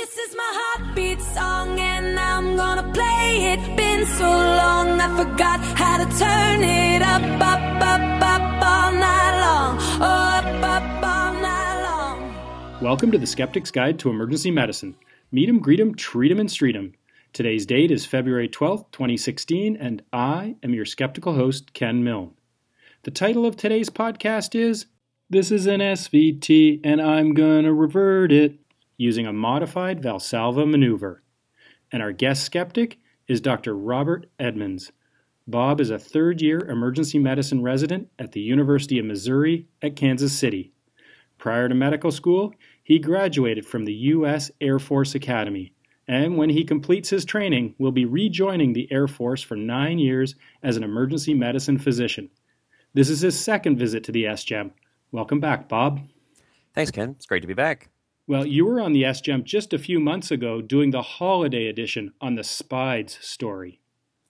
This is my heartbeat song and I'm gonna play it. Been so long I forgot how to turn it up, up, up, up all night long. Oh, up all night long. Welcome to the Skeptic's Guide to Emergency Medicine. Meet 'em, greet 'em, treat 'em, and street 'em. Today's date is February 12th, 2016, and I am your skeptical host, Ken Milne. The title of today's podcast is, This is an SVT and I'm gonna revert it, using a modified Valsalva maneuver. And our guest skeptic is Dr. Robert Edmonds. Bob is a third-year emergency medicine resident at the University of Missouri at Kansas City. Prior to medical school, he graduated from the U.S. Air Force Academy, and when he completes his training, will be rejoining the Air Force for 9 years as an emergency medicine physician. This is his second visit to the SGEM. Welcome back, Bob. Thanks, Ken. It's great to be back. Well, you were on the SGEM just a few months ago doing the holiday edition on the Spides story.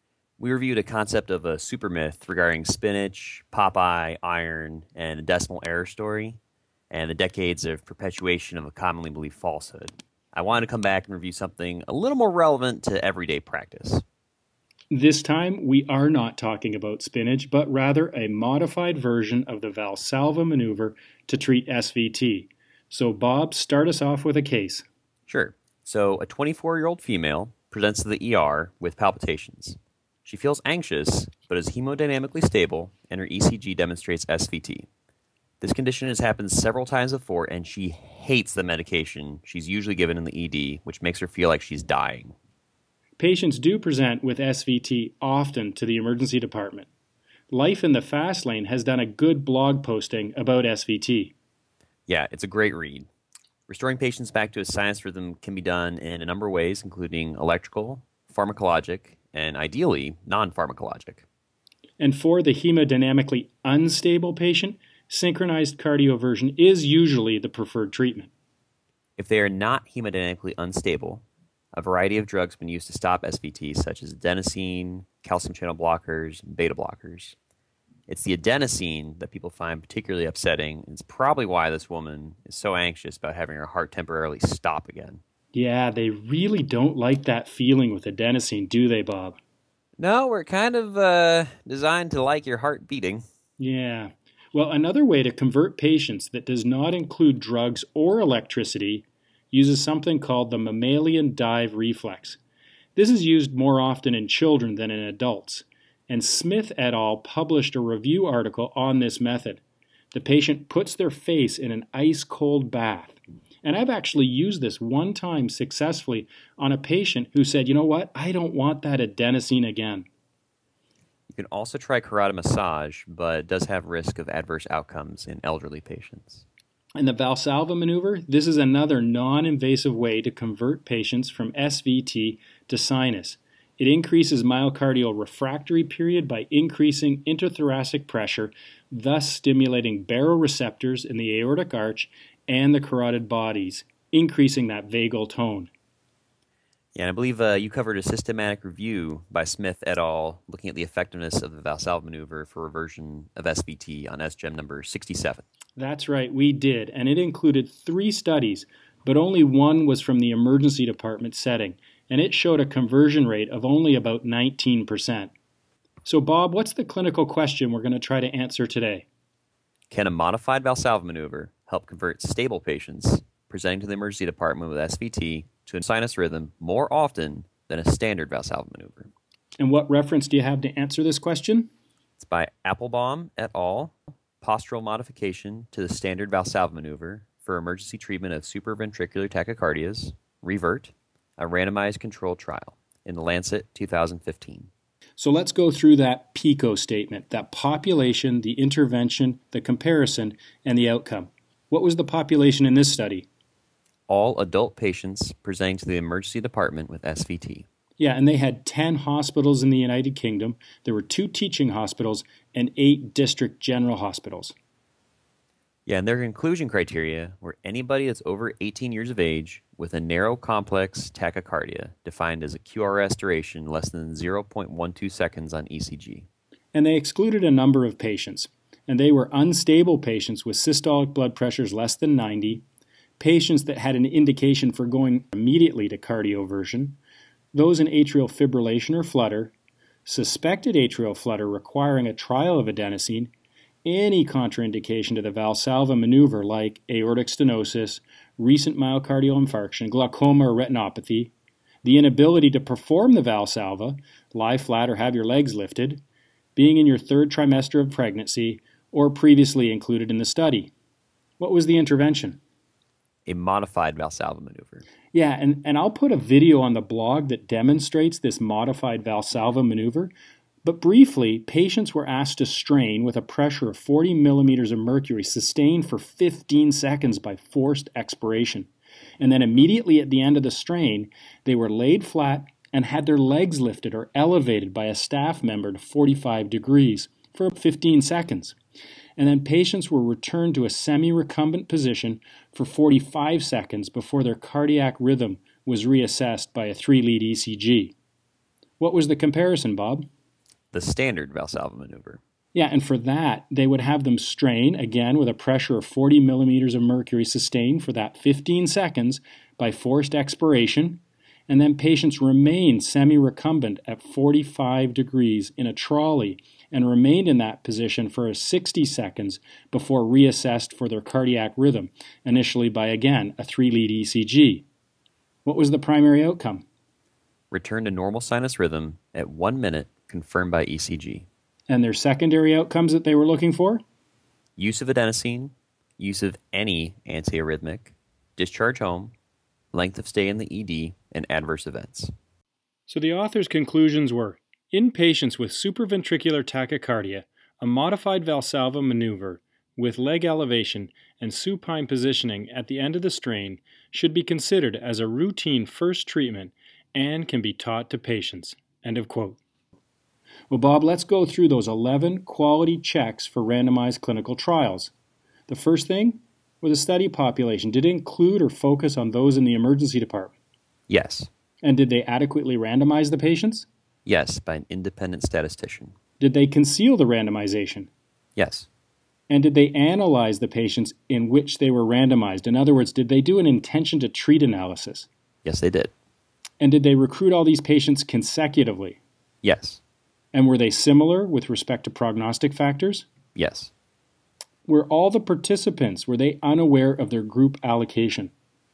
We reviewed a concept of a super myth regarding spinach, Popeye, iron, and a decimal error story, and the decades of perpetuation of a commonly believed falsehood. I wanted to come back and review something a little more relevant to everyday practice. This time, we are not talking about spinach, but rather a modified version of the Valsalva maneuver to treat SVT. So, Bob, start us off with a case. Sure. So, a 24-year-old female presents to the ER with palpitations. She feels anxious, but is hemodynamically stable, and her ECG demonstrates SVT. This condition has happened several times before, and she hates the medication she's usually given in the ED, which makes her feel like she's dying. Patients do present with SVT often to the emergency department. Life in the Fast Lane has done a good blog posting about SVT. Yeah, it's a great read. Restoring patients back to a sinus rhythm can be done in a number of ways, including electrical, pharmacologic, and ideally, non-pharmacologic. And for the hemodynamically unstable patient, synchronized cardioversion is usually the preferred treatment. If they are not hemodynamically unstable, a variety of drugs have been used to stop SVT, such as adenosine, calcium channel blockers, and beta blockers. It's the adenosine that people find particularly upsetting, and it's probably why this woman is so anxious about having her heart temporarily stop again. Yeah, they really don't like that feeling with adenosine, do they, Bob? No, we're kind of designed to like your heart beating. Yeah. Well, another way to convert patients that does not include drugs or electricity uses something called the mammalian dive reflex. This is used more often in children than in adults, and Smith et al. Published a review article on this method. The patient puts their face in an ice-cold bath. And I've actually used this one time successfully on a patient who said, you know what, I don't want that adenosine again. You can also try carotid massage, but it does have risk of adverse outcomes in elderly patients. In the Valsalva maneuver, this is another non-invasive way to convert patients from SVT to sinus. It increases myocardial refractory period by increasing interthoracic pressure, thus stimulating baroreceptors in the aortic arch and the carotid bodies, increasing that vagal tone. Yeah, and I believe you covered a systematic review by Smith et al. Looking at the effectiveness of the Valsalva maneuver for reversion of SVT on SGEM number 67. That's right, we did, and it included 3 studies, but only one was from the emergency department setting, and it showed a conversion rate of only about 19%. So, Bob, what's the clinical question we're going to try to answer today? Can a modified Valsalva maneuver help convert stable patients presenting to the emergency department with SVT to a sinus rhythm more often than a standard Valsalva maneuver? And what reference do you have to answer this question? It's by Applebaum et al., Postural Modification to the Standard Valsalva Maneuver for Emergency Treatment of Supraventricular Tachycardias, REVERT, a randomized controlled trial, in The Lancet, 2015. So let's go through that PICO statement, that population, the intervention, the comparison, and the outcome. What was the population in this study? All adult patients presenting to the emergency department with SVT. Yeah, and they had 10 hospitals in the United Kingdom. There were 2 teaching hospitals and 8 district general hospitals. Yeah, and their inclusion criteria were anybody that's over 18 years of age with a narrow complex tachycardia, defined as a QRS duration less than 0.12 seconds on ECG. And they excluded a number of patients, and they were unstable patients with systolic blood pressures less than 90, patients that had an indication for going immediately to cardioversion, those in atrial fibrillation or flutter, suspected atrial flutter requiring a trial of adenosine, any contraindication to the Valsalva maneuver like aortic stenosis, recent myocardial infarction, glaucoma or retinopathy, the inability to perform the Valsalva, lie flat or have your legs lifted, being in your third trimester of pregnancy, or previously included in the study. What was the intervention? A modified Valsalva maneuver. Yeah, and I'll put a video on the blog that demonstrates this modified Valsalva maneuver. But briefly, patients were asked to strain with a pressure of 40 millimeters of mercury sustained for 15 seconds by forced expiration. And then immediately at the end of the strain, they were laid flat and had their legs lifted or elevated by a staff member to 45 degrees for 15 seconds. And then patients were returned to a semi-recumbent position for 45 seconds before their cardiac rhythm was reassessed by a 3-lead ECG. What was the comparison, Bob? The standard Valsalva maneuver. Yeah, and for that, they would have them strain, again, with a pressure of 40 millimeters of mercury sustained for that 15 seconds by forced expiration, and then patients remained semi-recumbent at 45 degrees in a trolley and remained in that position for 60 seconds before reassessed for their cardiac rhythm, initially by, again, a 3-lead ECG. What was the primary outcome? Return to normal sinus rhythm at 1 minute, confirmed by ECG. And their secondary outcomes that they were looking for? Use of adenosine, use of any antiarrhythmic, discharge home, length of stay in the ED, and adverse events. So the author's conclusions were, in patients with supraventricular tachycardia, a modified Valsalva maneuver with leg elevation and supine positioning at the end of the strain should be considered as a routine first treatment and can be taught to patients. End of quote. Well, Bob, let's go through those 11 quality checks for randomized clinical trials. The first thing was the study population. Did it include or focus on those in the emergency department? Yes. And did they adequately randomize the patients? Yes, by an independent statistician. Did they conceal the randomization? Yes. And did they analyze the patients in which they were randomized? In other words, did they do an intention to treat analysis? Yes, they did. And did they recruit all these patients consecutively? Yes. And were they similar with respect to prognostic factors? Yes. Were all the participants, were they unaware of their group allocation?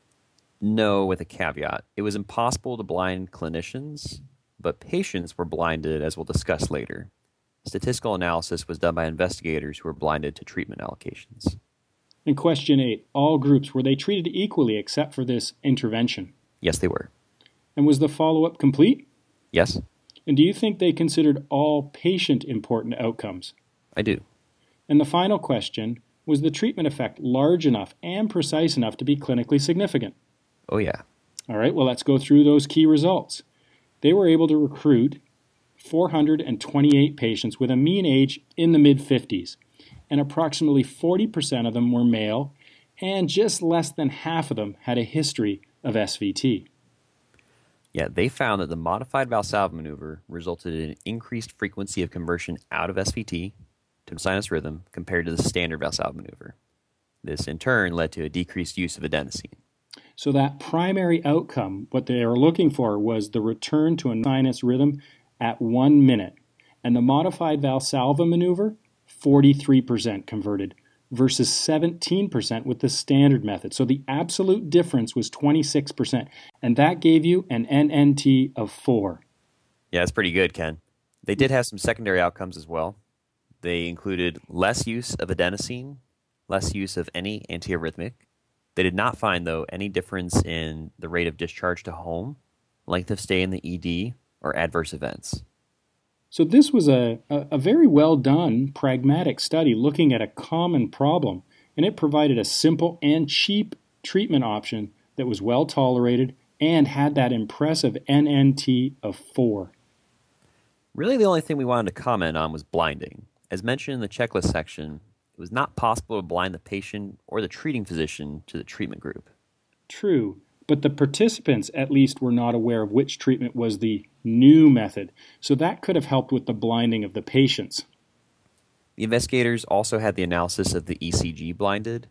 No, with a caveat. It was impossible to blind clinicians, but patients were blinded, as we'll discuss later. Statistical analysis was done by investigators who were blinded to treatment allocations. In question 8, all groups, were they treated equally except for this intervention? Yes, they were. And was the follow-up complete? Yes. And do you think they considered all patient-important outcomes? I do. And the final question, was the treatment effect large enough and precise enough to be clinically significant? Oh, yeah. All right, well, let's go through those key results. They were able to recruit 428 patients with a mean age in the mid-50s, and approximately 40% of them were male, and just less than half of them had a history of SVT. Yeah, they found that the modified Valsalva maneuver resulted in an increased frequency of conversion out of SVT to sinus rhythm compared to the standard Valsalva maneuver. This, in turn, led to a decreased use of adenosine. So that primary outcome, what they were looking for was the return to a sinus rhythm at 1 minute. And the modified Valsalva maneuver, 43% converted versus 17% with the standard method. So the absolute difference was 26%. And that gave you an NNT of 4. Yeah, that's pretty good, Ken. They did have some secondary outcomes as well. They included less use of adenosine, less use of any antiarrhythmic. They did not find, though, any difference in the rate of discharge to home, length of stay in the ED, or adverse events. So this was a very well done, pragmatic study looking at a common problem, and it provided a simple and cheap treatment option that was well tolerated and had that impressive NNT of 4. Really, the only thing we wanted to comment on was blinding. As mentioned in the checklist section, it was not possible to blind the patient or the treating physician to the treatment group. True, but the participants at least were not aware of which treatment was the new method, so that could have helped with the blinding of the patients. The investigators also had the analysis of the ECG blinded,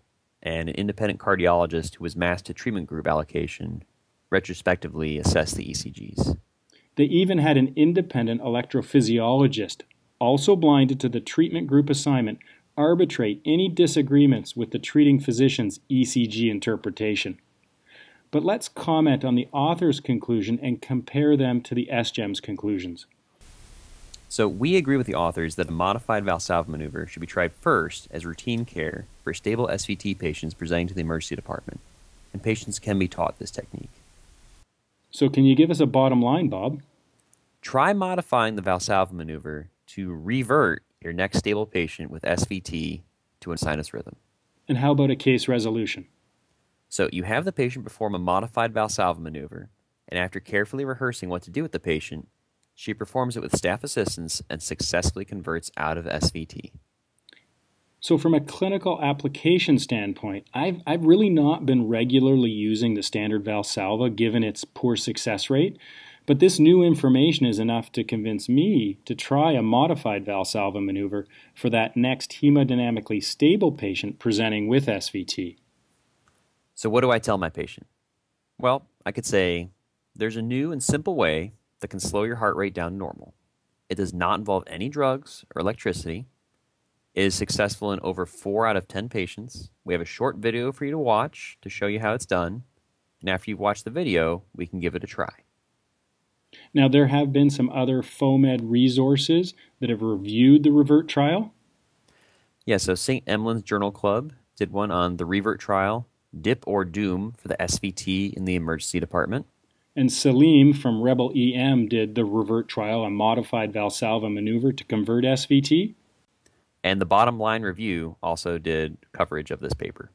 and an independent cardiologist who was masked to treatment group allocation retrospectively assessed the ECGs. They even had an independent electrophysiologist, also blinded to the treatment group assignment, arbitrate any disagreements with the treating physician's ECG interpretation. But let's comment on the author's conclusion and compare them to the SGEM's conclusions. So we agree with the authors that a modified Valsalva maneuver should be tried first as routine care for stable SVT patients presenting to the emergency department, and patients can be taught this technique. So can you give us a bottom line, Bob? Try modifying the Valsalva maneuver to revert your next stable patient with SVT to a sinus rhythm. And how about a case resolution? So you have the patient perform a modified Valsalva maneuver, and after carefully rehearsing what to do with the patient, she performs it with staff assistance and successfully converts out of SVT. So from a clinical application standpoint, I've really not been regularly using the standard Valsalva given its poor success rate, but this new information is enough to convince me to try a modified Valsalva maneuver for that next hemodynamically stable patient presenting with SVT. So what do I tell my patient? Well, I could say, there's a new and simple way that can slow your heart rate down to normal. It does not involve any drugs or electricity. It is successful in over 4 out of 10 patients. We have a short video for you to watch to show you how it's done. And after you've watched the video, we can give it a try. Now, there have been some other FOAMed resources that have reviewed the REVERT trial. Yeah, so St. Emlyn's Journal Club did one on the REVERT trial, DIP or DOOM for the SVT in the emergency department. And Salim from Rebel EM did the REVERT trial, a modified Valsalva maneuver to convert SVT. And the Bottom Line Review also did coverage of this paper.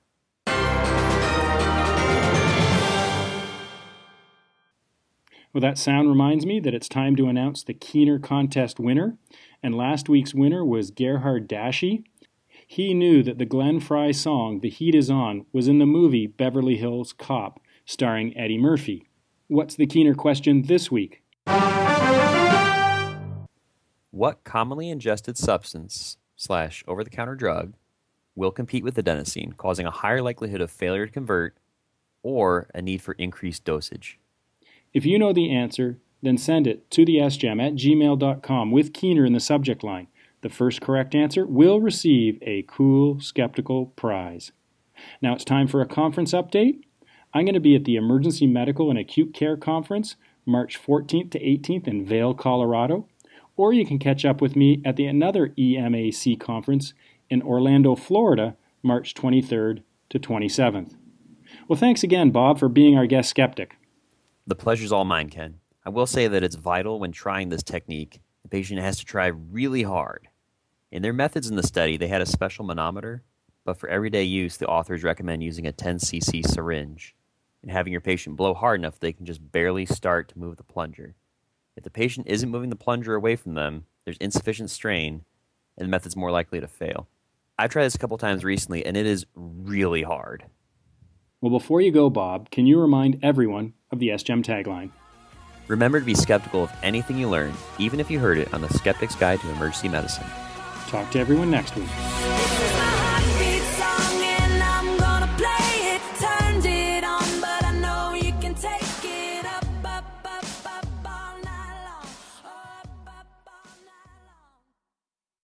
Well, that sound reminds me that it's time to announce the Keener contest winner. And last week's winner was Gerhard Dashi. He knew that the Glenn Frey song, The Heat Is On, was in the movie Beverly Hills Cop, starring Eddie Murphy. What's the Keener question this week? What commonly ingested substance / over-the-counter drug will compete with adenosine, causing a higher likelihood of failure to convert or a need for increased dosage? If you know the answer, then send it to the sgem@gmail.com with Keener in the subject line. The first correct answer will receive a Cool Skeptical prize. Now it's time for a conference update. I'm going to be at the Emergency Medical and Acute Care Conference, March 14th to 18th in Vail, Colorado. Or you can catch up with me at another EMAC conference in Orlando, Florida, March 23rd to 27th. Well, thanks again, Bob, for being our guest skeptic. The pleasure's all mine, Ken. I will say that it's vital when trying this technique, the patient has to try really hard. In their methods in the study, they had a special manometer, but for everyday use, the authors recommend using a 10 cc syringe and having your patient blow hard enough they can just barely start to move the plunger. If the patient isn't moving the plunger away from them, there's insufficient strain, and the method's more likely to fail. I've tried this a couple times recently, and it is really hard. Well, before you go, Bob, can you remind everyone of the SGEM tagline? Remember to be skeptical of anything you learn, even if you heard it on the Skeptic's Guide to Emergency Medicine. Talk to everyone next week.